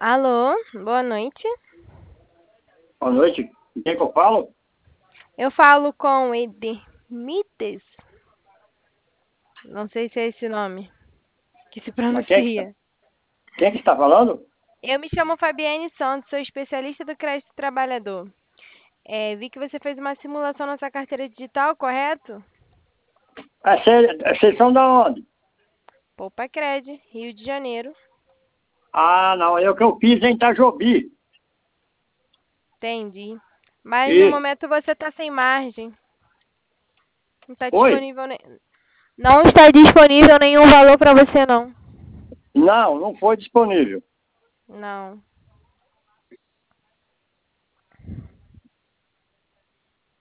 Alô, boa noite. Boa noite. Com quem que eu falo? Eu falo com Edemites. Não sei se é esse nome que se Mas pronuncia. quem que está falando? Eu me chamo Fabiane Santos, sou especialista do Crédito Trabalhador. Vi que você fez uma simulação na sua carteira digital, correto? Vocês são da onde? Poupa Cred, Rio de Janeiro. Ah, não, é o que eu fiz em Itajobi. Entendi. Mas no Isso. momento você está sem margem. Não está Oi? disponível, não está disponível nenhum valor para você, não. Não, não foi disponível. Não.